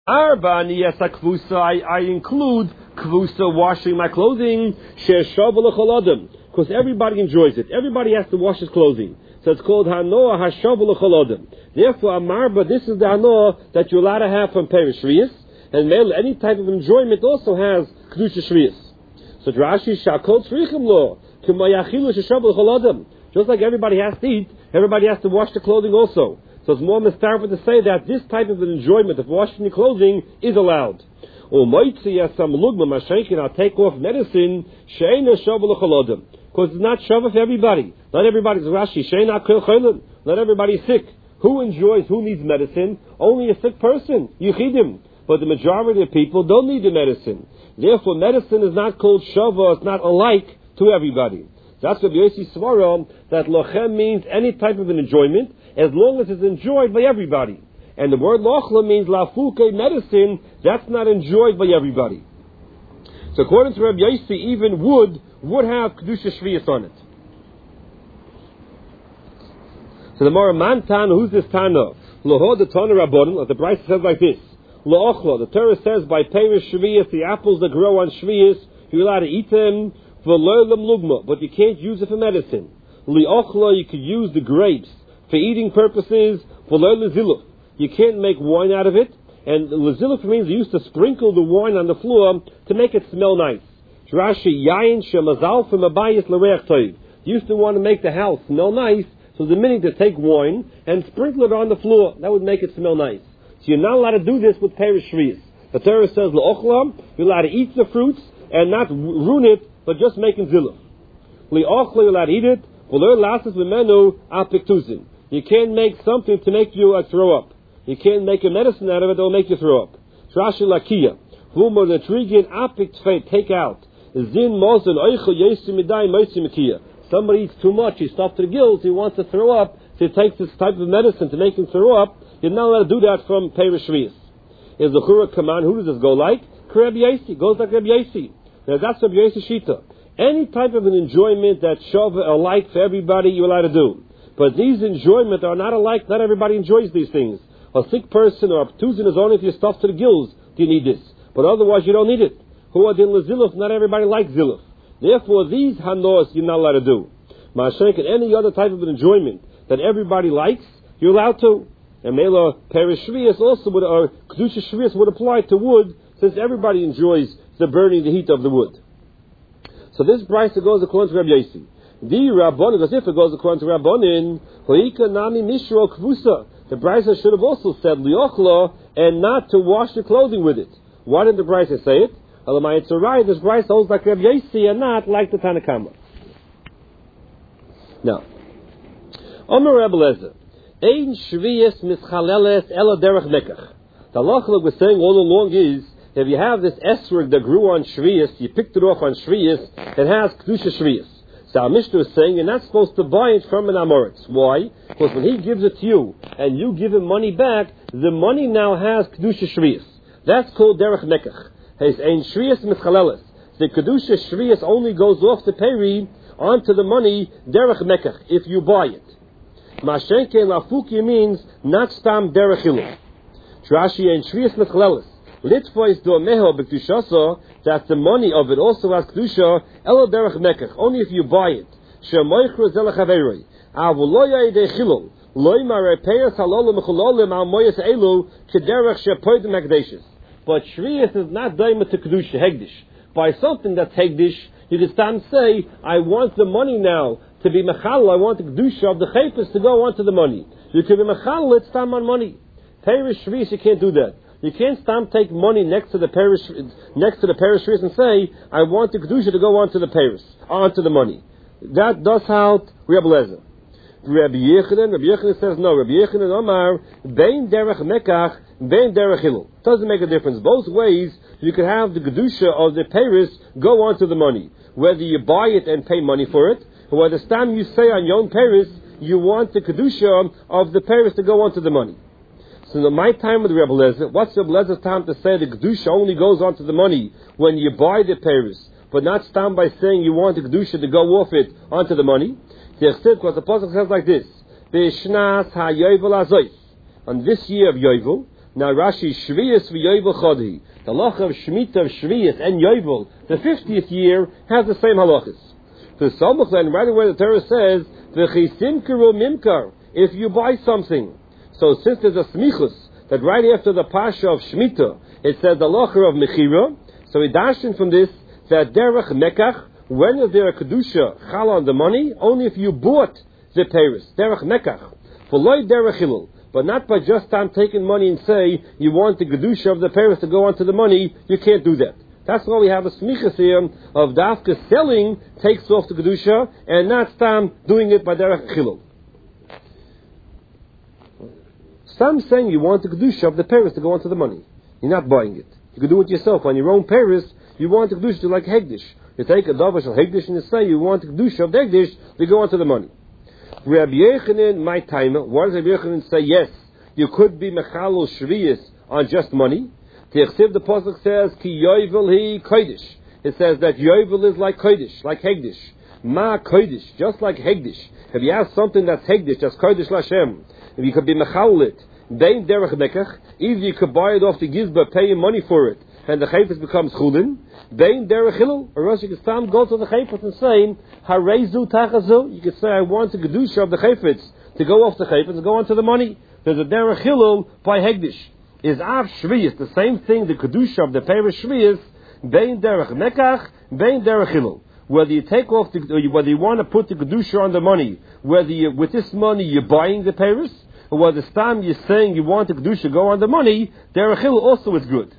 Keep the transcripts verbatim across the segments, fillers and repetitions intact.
Arba niyasa kvusa, I, I include kvusa, washing my clothing, she'eshav l'chol because everybody enjoys it. Everybody has to wash his clothing. So it's called hanoah hashav l'chol adam. Therefore, amarba, this is the hanoah that you're allowed to have from Perish Shviyas, and any type of enjoyment also has kedusha Shviyas. So Rashi shakol tzrichim lo, k'mayachilu she'eshav l'chol adam. Just like everybody has to eat, everybody has to wash the clothing also. So it's more mistarful to say that this type of an enjoyment of washing your clothing is allowed. Or I'll take off medicine because it's not shava for everybody. Not everybody's Rashi. Not everybody's sick. Who enjoys? Who needs medicine? Only a sick person. Yichidim. But the majority of people don't need the medicine. Therefore, medicine is not called shava. It's not alike to everybody. That's what Yossi Svara, that lochem means any type of an enjoyment, as long as it's enjoyed by everybody. And the word lochla means lafuke, medicine, that's not enjoyed by everybody. So according to Rabbi Yossi, even wood would have kedusha shviyas on it. So the Mara Mantan, who's this Tana? Loho the Tana Rabbanon, as the Bryce says like this. Lo'ochla, the Torah says by Perish shviyas, the apples that grow on shviyas, you're allowed to eat them. But you can't use it for medicine. Li'ochla, you could use the grapes for eating purposes. You can't make wine out of it. And leziluk means they used to sprinkle the wine on the floor to make it smell nice. Rashi yain shemazal from abayis l'reach toiv. You used to want to make the house smell nice, so the meaning to take wine and sprinkle it on the floor. That would make it smell nice. So you're not allowed to do this with Perish Shviyas. The Torah says l'ochla, you're allowed to eat the fruits and not ruin it, but just making ziluf. Li'ochla, you're allowed to eat it. V'lo lasses v'menu apiktuzin. You can't make something to make you uh, throw up. You can't make a medicine out of it that will make you throw up. Trashi lakia. V'umor the trigin apiktfei, take out. Zin mozen oichel yesim midai moisim makia. Somebody eats too much, he's stuffed to the gills, he wants to throw up, so he takes this type of medicine to make him throw up. You're not allowed to do that from Perish Shviyas. Is the Chura command, who does this go like? Rabbi Yossi, goes like Rabbi Yossi. Now that's Rabbi Yossi Shita. Any type of an enjoyment that shava alike for everybody, you're allowed to do. But these enjoyments are not alike. Not everybody enjoys these things. A sick person or a ptuzin is only if you're stuffed to the gills do you need this. But otherwise you don't need it. Who are din leziluf? Not everybody likes ziluf. Therefore these hanos you're not allowed to do. Ma'ashenk and any other type of an enjoyment that everybody likes, you're allowed to. And Mela Perish Shviyas also would, or Kedusha Shviyas would apply to wood, since everybody enjoys the burning, the heat of the wood. So this brisa goes according to Rabbi Yossi. The Rabbanon, as if it goes according to Rabbanon, Hoika nami mishro kvusa. The brisa should have also said liochla and not to wash the clothing with it. Why didn't the brisa say it? Alamai, it's alright. This brisa holds like Rabbi Yossi and not like the Tanna Kama. Now, Omer Rebbe Lezer, ein shviyas mischaleles ela derech mekach. The halacha was saying all along is, if you have this esrog that grew on Shviyas, you picked it off on Shviyas, it has Kedusha Shviyas. So our Mishnah is saying you're not supposed to buy it from an Amoritz. Why? Because when he gives it to you, and you give him money back, the money now has Kedusha Shviyas. That's called Derech Mekach. It's Ein Shviyas Mischaleles. The Kedusha Shviyas only goes off the peri onto the money, Derech Mekach, if you buy it. Mashenke Lafuki means not Stam Derech Hilu. Trashi Ein Shviyas Mischaleles. Litvois do meho b'kedushaso, that the money of it also has kedusha. Elo derech mekach, only if you buy it. Shemoichru zelach haveroi. Avuloya yedei chilul. Loy marei peyas halolim mechulolim al moyas elu kederech shepoidim hekdeshes. But shviyas is not daima to kedusha hegdish. By something that's hegdish, you can stand say, I want the money now to be mechal. I want the kedusha of the chayfas to go onto the money. You can be mechal. It's time on money. Perish shviyas, you can't do that. You can't stamp take money next to the parish, next to the parish and say, I want the kedusha to go onto the parish, onto the money. That does help Rabbi Lezer. Rabbi Yechanan, Rabbi Yechanan says no. Rabbi Yechanan Omar, bein derech mekach, bein derech hilul. Doesn't make a difference. Both ways, you can have the kedusha of the parish go onto the money. Whether you buy it and pay money for it, or whether stam you say on your own parish, you want the kedusha of the parish to go onto the money. So in my time with Rebbe Lezer, what's Rebbe Lezer's time to say the Kedusha only goes onto the money when you buy the Paris, but not stand by saying you want the Kedusha to go off it onto the money? Because the Apostle says like this, B'shnas ha-yovel azois. On this year of Yovel, Now Rashi, Shvius v'yovel chodi. The halacha of Shemitah of Shvius and Yovel, the fiftieth year, has the same halachas. The Samach then, right away the Torah says, v'chisimkeru mimkar, if you buy something. So since there's a smichus, that right after the Pasha of Shemitah, it says the halacha of Mechira, so we darshan from this, that derech mekach, when is there a kedusha chal on the money? Only if you bought the Paris. Derech mekach. For loy derech hilul. But not by just time taking money and say you want the kedusha of the Paris to go onto the money. You can't do that. That's why we have a smichas here of dafka selling takes off the kedusha and not stam doing it by derech hilul. Stam saying you want the kedusha of the Paris to go onto the money. You're not buying it. You can do it yourself. On your own Paris, you want the kedusha to like hegdish. You take a davash of hegdish and you say you want the kedusha of the hegdish to go onto the money. Rabbi Yochanan, my time, why does Rabbi Yochanan say yes? You could be mechalul shviyas on just money. The Yechsiv, the pasuk says ki yovel hi kodesh. It says that yovel is like kodesh, like hegdish. Ma kodesh, just like hegdish. If you have something that's hegdish, that's kodesh lashem, if you could be mechalul it, bein derech mekach, either you could buy it off the gizba, pay him money for it, and the chayfetz becomes chulin. Bein derech hilul, or else you can stand, go to the chayfetz and say harezu tachazu. You could say I want the kedusha of the chayfetz to go off the chayfetz and go onto the money. There's a derech hilul by hegdish. Is av shviyas the same thing? The kedusha of the parish shviyas bein derech mekach, bein derech hilul. Whether you take off the, whether you want to put the kedusha on the money, whether you, with this money you're buying the parish, or whether this time you're saying you want the kedusha go on the money, derech hilul also is good.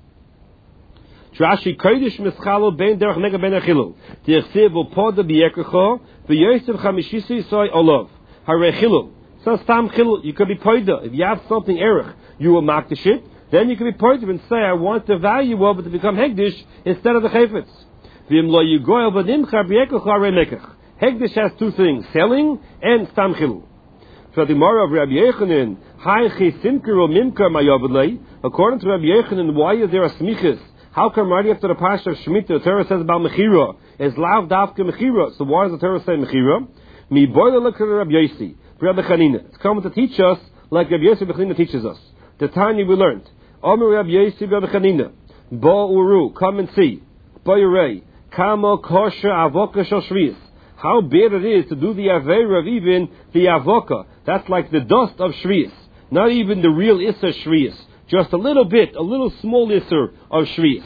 Rashi kodesh mischalo bein derech mega bein achilul. Tichsev upoda biyekrecho v'yosef chamishisi soy olav harechilul. So stam chilul, you could be poida. If you have something erech, you will mark the shit. Then you could be poida and say, I want the value of it to become hegdish instead of the chayfetz. V'im lo yugoyel v'nimcha biyekrecho haremekach. Hegdish has two things: selling and stam chilul. So the Gemara of Rabbi Yochanan, Hai chisimkeru mimkar mayavadlei. According to Rabbi Yochanan, why is there a smichas? How come right after the Pasha of Shemitah, the Torah says about Mechira? It's lav davka Mechira. So why does the Torah say Mechira? Mi boile look at Rabbi Yossi, Rabbi Chanina. It's coming to teach us like Rabbi Yossi Rabbi Chanina teaches us. The Tanya we learned. Omer Rabbi Yossi Rabbi Chanina. Bo uru, come and see. Bo yurei, kamo kosher avoka shel shviyas. How bad it is to do the aveira of even the avoka. That's like the dust of shviyas. Not even the real issa shviyas. Just a little bit, a little small isser of shviyas.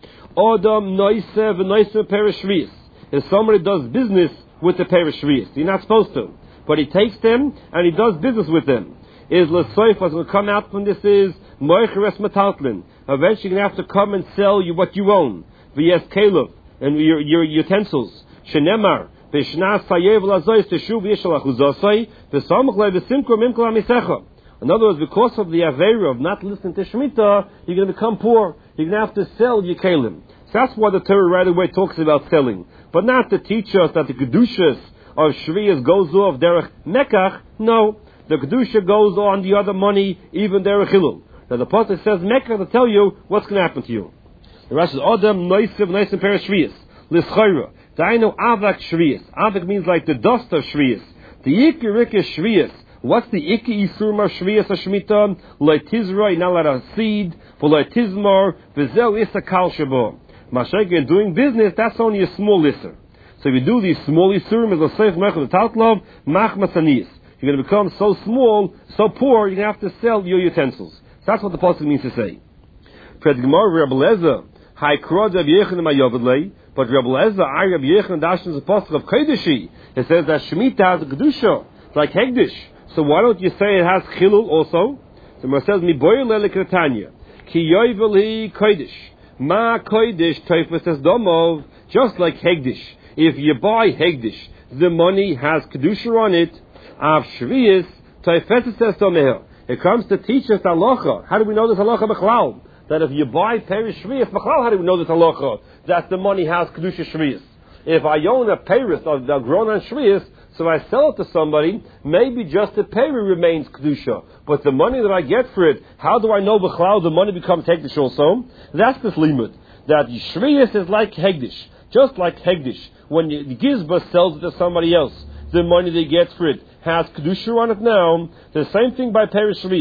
Odam noise v'noise perish shviyas. If somebody does business with the perish shviyas, you're not supposed to, but he takes them and he does business with them. Is l'soif what's going to come out from this is moicheres metaltlin. Eventually, you're going to have to come and sell you what you own. V'yes kelev and your your utensils. Shenemar v'shnas sayev lazois teshuv yishalach uzosai v'samach le v'simko mimkol amisecha. In other words, because of the Aveira of not listening to Shemitah, you're going to become poor. You're going to have to sell your Kalim. So that's why the Torah right away talks about selling. But not to teach us that the Kedushas of Shviyas goes off Derech Mekach. No. The Kedusha goes on the other money, even Derech Hilul. Now the Pasuk says Mekach to tell you what's going to happen to you. The rest is Adam, Noisev, Noisev, Perish Shviyas. Lischayra. Daino Avak Shviyas. Avak means like the dust of Shviyas. The Ikirik is Shviyas. What's the Iki Isur of Shviyas HaShemitah? Leitizra, you're not allowed to seed. For Leitizmar, Vizel Issa Kal Shabo. Mashayk, in doing business, that's only a small Isser. So if you do these small Isurim, as a Seif Mechel Tatlov, Mach Masanis. You're going to become so small, so poor, you're going to have to sell your utensils. So that's what the Pasuk means to say. Fred Gemara, Rabbi Lezer, Hai Krod Rabbi Yechanan Mayovedlei, but Rabbi Lezer, I Rabbi Yechanan, Dashan is a Pasuk of Kodeshi. It says that Shemitah has a Kedusha, like Hegdish. So why don't you say it has chilul also? So it says, Mi boyer lelikratanya, ki yovel hi kodesh, ma kodesh teifes es domov, just like hegdish. If you buy hegdish, the money has kedusha on it, av shviyas, teifes es domeh. It comes to teach us halacha. How do we know this halacha b'chlal? That if you buy perish shviyas b'chlal, how do we know this halacha? That the money has kedusha shviyas. If I own a perish of the grown on shviyas, so I sell it to somebody, maybe just the payment remains kedusha, but the money that I get for it, how do I know b'chlal the money becomes hegdish also? That's this limud. That shviyas is like hegdish, just like hegdish. When the gizba sells it to somebody else, the money they get for it has kedusha on it now. The same thing by perish shviyas.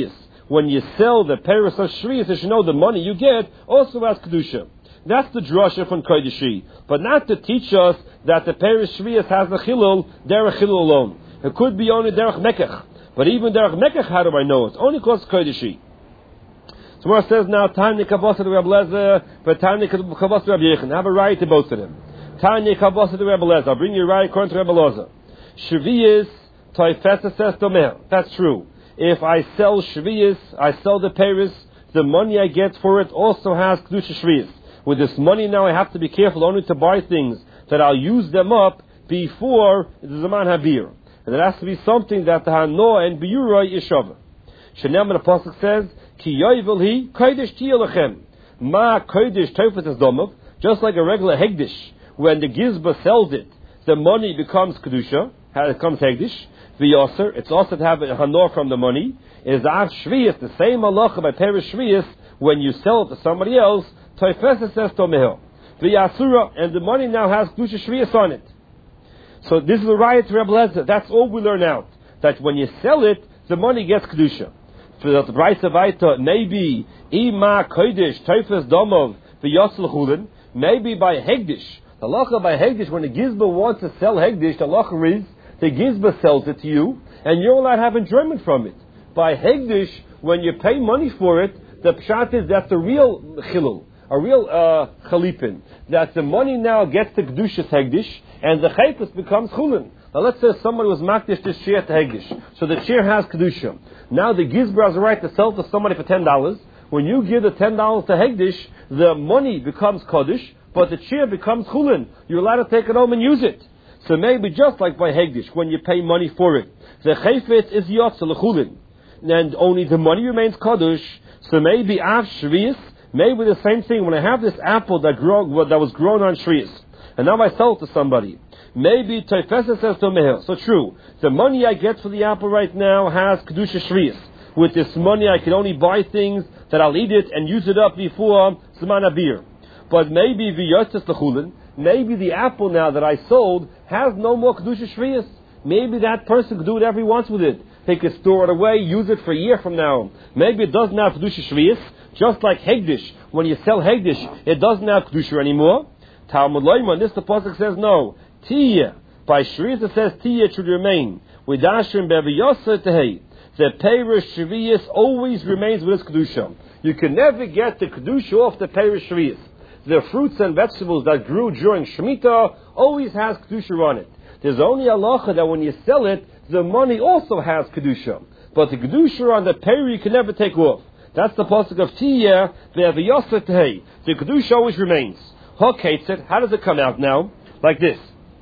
when you sell the Paris of Shrius, you should know the money you get also has Kedusha. That's the drasha from Kodeshi. But not to teach us that the Paris Shrius has the Chilul, Derech Chilul alone. It could be only Derech Mekach. But even Derech Mekach, how do I know it? Only because Kodeshi. So where it says now, Tanya Kabasa to Rabbi Lezer, but Tanya Kabasa to Rabbi Yechon. Have a right to both of them. Tanya Kabasa to Rabbi Lezer. I'll bring you a right according to Rabbi Lezer. Shvius, Toifesa says Domer. That's true. If I sell Shvius, I sell the Paris, the money I get for it also has Kedusha Shvius. With this money now, I have to be careful only to buy things that I'll use them up before the Zaman Habir. And it has to be something that the Hanoah and Biurah is Shavah. Shenem the Pasuk says, Ki yoyvel hi kodesh tiyelachem. Ma kodesh tofet es domov. Just like a regular hegdish, when the gizba sells it, the money becomes kedusha. It becomes hegdish. V'yoser, it's also to have a hanor from the money. Is av shviyas, the same halacha by perish shviyas, when you sell it to somebody else, tofet es tomehel. V'yasura, and the money now has kedusha shviyas on it. So this is a riot to Rebbe Lezer. That's all we learn out. That when you sell it, the money gets kedusha. For the price of Aita, maybe Ima Kodesh Teifes Domov V'Yosel Chulin, maybe by Hegdish. The halacha by Hegdish, when the Gizba wants to sell Hegdish, the halacha is the Gizba sells it to you, and you're allowed to have enjoyment from it. By Hegdish, when you pay money for it, the pshat is that's the real chilul, a real uh, chalipin. That the money now gets the Kedushas Hegdish, and the chayfus becomes Chulin. Now let's say somebody was makdish this chair to Hegdish, so the chair has Kedusha. Now the Gizbar has a right to sell to somebody for ten dollars. When you give the ten dollars to Hegdish, the money becomes Kodesh, but the chair becomes Chulin. You're allowed to take it home and use it. So maybe just like by Hegdish, when you pay money for it, the chayfet is Yotzel Chulin, and only the money remains Kodesh. So maybe Av Shvius, maybe the same thing. When I have this apple that grow, that was grown on Shvius, and now I sell it to somebody, maybe Teifesa says to Meher. So true, the money I get for the apple right now has Kedusha Shvius. With this money I can only buy things that I'll eat it and use it up before Zman Abir. But maybe V'yotzes L'chulin, maybe the apple now that I sold has no more Kedusha Shvius. Maybe that person could do whatever he wants with it. He could store it away, use it for a year from now. Maybe it doesn't have Kedusha Shvius, just like Hegdish. When you sell Hegdish, it doesn't have Kedusha anymore. Talmud Loimon, this the pasuk says no. Tiyah. By Shvius it says Tiyah should remain. With Ashrim Beviyosah Tehei. The Perish Shvius always remains with its Kedusha. You can never get the Kedusha off the Perish Shvius. The fruits and vegetables that grew during Shemitah always has Kedusha on it. There's only a halacha that when you sell it, the money also has Kedusha. But the Kedusha on the Peri you can never take off. That's the pasuk of Tiyah Beviyosah Tehei. The Kedusha always remains. Hok hates it. How does it come out now? Like this.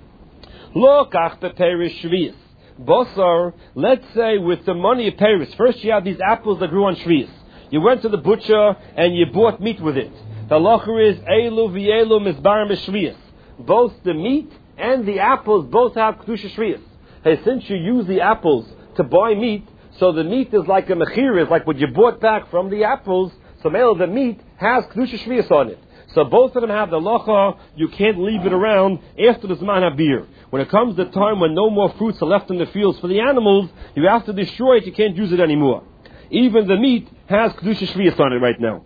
Lo kach beperish shvius. Bosar, let's say with the money of Paris, first you have these apples that grew on shvius. You went to the butcher and you bought meat with it. The halacha is elu v'elu mizbarim shvius. Both the meat and the apples both have kedusha shvius. Hey, since you use the apples to buy meat, so the meat is like a mechir, is like what you bought back from the apples. So the meat has kedusha shvius on it. So both of them have the halacha. You can't leave it around after the Zman Habir. When it comes the time when no more fruits are left in the fields for the animals, you have to destroy it. You can't use it anymore. Even the meat has Kedusha Shvius on it right now.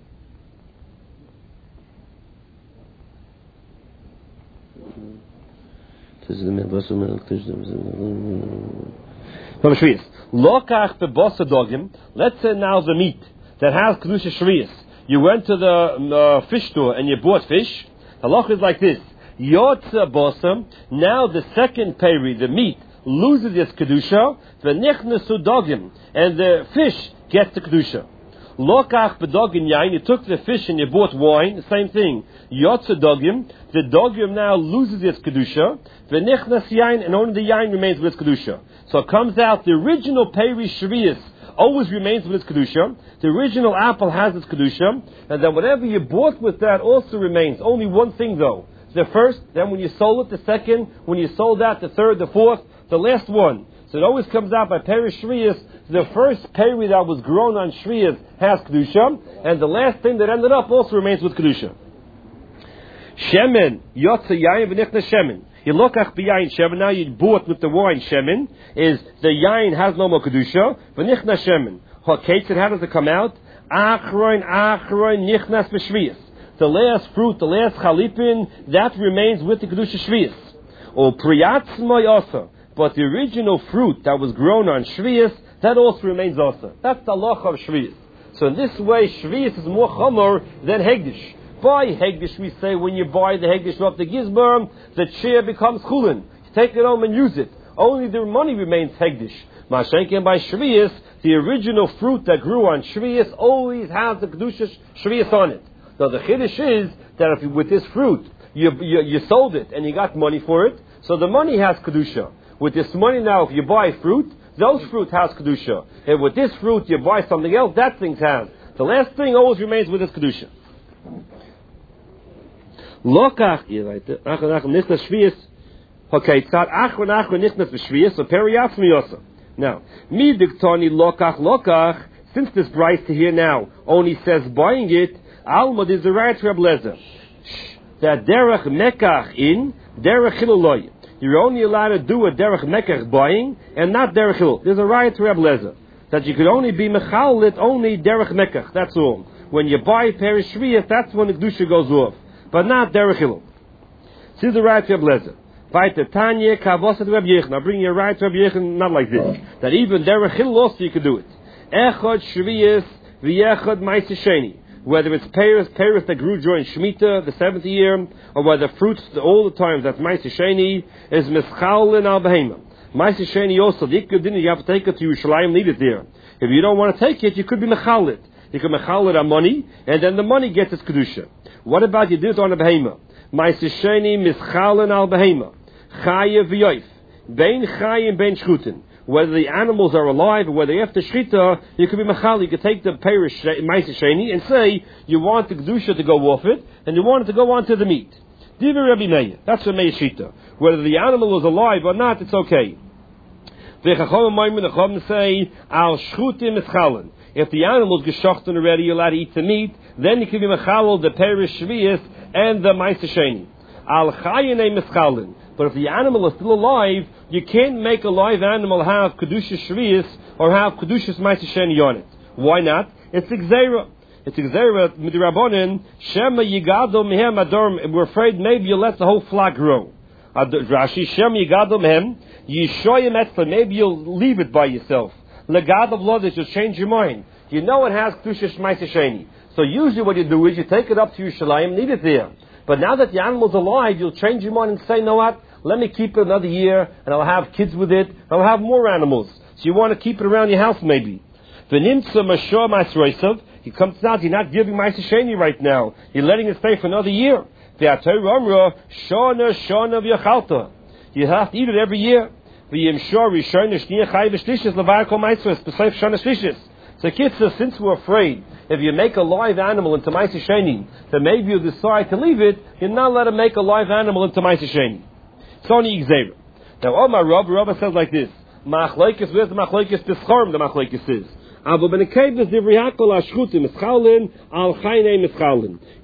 Let's say now the meat that has Kedusha Shvius. You went to the uh, fish store and you bought fish. The halacha is like this. Yotza bosam. Now the second peri, the meat, loses its kedusha. V'nichnesu dogim, and the fish gets the kedusha. Lokach bedogim yain. You took the fish and you bought wine. The same thing. Yotza dogim. The dogim now loses its kedusha. V'nichnes yain, and only the yain remains with its kedusha. So it comes out the original peri shvius always remains with its kedusha. The original apple has its kedusha, and then whatever you bought with that also remains. Only one thing though. The first, then when you sold it, the second, when you sold that, the third, the fourth, the last one. So it always comes out by Peri Shvius. The first Peri that was grown on Shvius has Kedusha, and the last thing that ended up also remains with Kedusha. Shemen, Yotze Yayin V'nichna Shemen. You look at B'yayin Shemen, now you bought with the wine Shemen, is the Yayin has no more Kedusha, V'nichna Shemen. Haketzid, how does it come out? Achroin, achroin, nichnas b'shviyas. The last fruit, the last chalipin, that remains with the kedusha shviyas. Or priyatzma yasa. But the original fruit that was grown on shviyas, that also remains also. That's the halacha of shviyas. So in this way, shviyas is more chomer than hegdish. By hegdish, we say when you buy the hegdish off the gizbar, the chair becomes chulin. You take it home and use it. Only the money remains hegdish. Mashenken by shviyas, the original fruit that grew on shviyas always has the kedusha shviyas on it. Now the chiddush is that if you, with this fruit you, you you sold it and you got money for it, so the money has kedusha. With this money now, if you buy fruit, those fruit has kedusha. And with this fruit you buy something else, that thing has. The last thing always remains with its kedusha. Lokach, nichnas shviyas. Okay, tzad achron achron nichnas b'shviyas. So periyatzmi yosa. Now, mi diktani lokach lokach. Since this price to here now only says buying it, alma is the right Reb Lezer. That derech mekach in derech hiloloy. You're only allowed to do a derech mekach buying and not derech hil. There's a right Reb Lezer that you could only be mechalit only derech mekach. That's all. When you buy perish shviyas, that's when the kedusha goes off, but not derech hil. See the right Reb Lezer. Vaiter Tanya Kavosat Reb Yechon. I'll bring you a right Reb Yechon, not like this. That even derech hil also you could do it. Echad shviyas v'yechad ma'aseh sheni. Whether it's Paris, Paris that grew during Shemitah, the seventh year, or whether fruits all the times, that's ma'aseh sheni, is mischalin al behema. Ma'aseh sheni also, the ikkud dinner, you have to take it to Yerushalayim, leave it there. If you don't want to take it, you could be mechalit. You could mechalit on money, and then the money gets its kedusha. What about you did it on a behema? Ma'aseh sheni mischalin al behema. Chayev v'yoif. Bein chayim bein shchutin. Whether the animals are alive or whether after shchita, you could be machal. You could take the perish ma'aseh sheni and say you want the kedusha to go off it and you want it to go onto the meat. Divrei Rabbi Meir. That's a Meir shita. Whether the animal is alive or not, it's okay. The chacham say al shchutim mischalen. If the animal is geschochten already, you're allowed to eat the meat. Then you can be machal the perish shviyas and the ma'aseh sheni. Al chayinei mischalen. But if the animal is still alive, you can't make a live animal have kedusha shviyas or have kedusha ma'aseh sheni on it. Why not? It's gzeira. It's gzeira midrabanan shema yigado mehem adorm. We're afraid maybe you'll let the whole flock grow. Rashi shema yigado mehem yishoyim etzla. Maybe you'll leave it by yourself. Legadav lo, that you'll change your mind. You know it has kedusha ma'aseh sheni. So usually what you do is you take it up to Yerushalayim, leave it there. But now that the animal's alive, you'll change your mind and say, "No, what? Let me keep it another year, and I'll have kids with it. I'll have more animals." So you want to keep it around your house, maybe. V'nimtza mashor ma'asroisav. He comes out. You're not giving ma'aseh sheni right now. You're letting it stay for another year. V'atayru amra shona shona v'yachalta. You have to eat it every year. V'yimshor rishon shniyah chay v'shlishis levar kol ma'asros b'seif shona shlishis. So kids says, since we're afraid, if you make a live animal into ma'aseh sheni, then maybe you'll decide to leave it. You're not allowed to make a live animal into ma'aseh sheni. It's only Xavier. Now, Omar Rav, Rav says like this: Machlokes, where's the machlokes? B'schorm the machlokes is. Avo ben a kevus divrei hakol ashchutim mischalin al chaynei mischalin.